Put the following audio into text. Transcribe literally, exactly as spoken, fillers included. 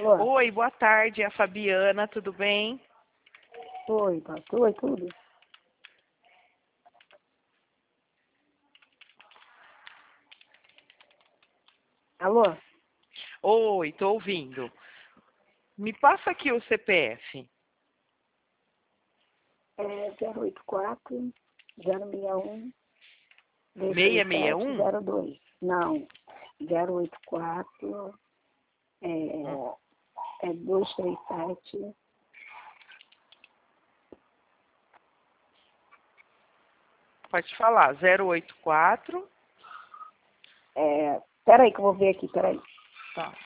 Alô? Oi, boa tarde, é a Fabiana, tudo bem? Oi, pastor, oi, tudo? Alô? Oi, tô ouvindo. Me passa aqui o C P F. É zero oito quatro, zero seis um, dois seis três seis sete, um? zero dois. Não, zero oito quatro, é, Hum. é dois três sete. Pode falar, zero oito quatro. É, peraí que eu vou ver aqui, peraí. Tá.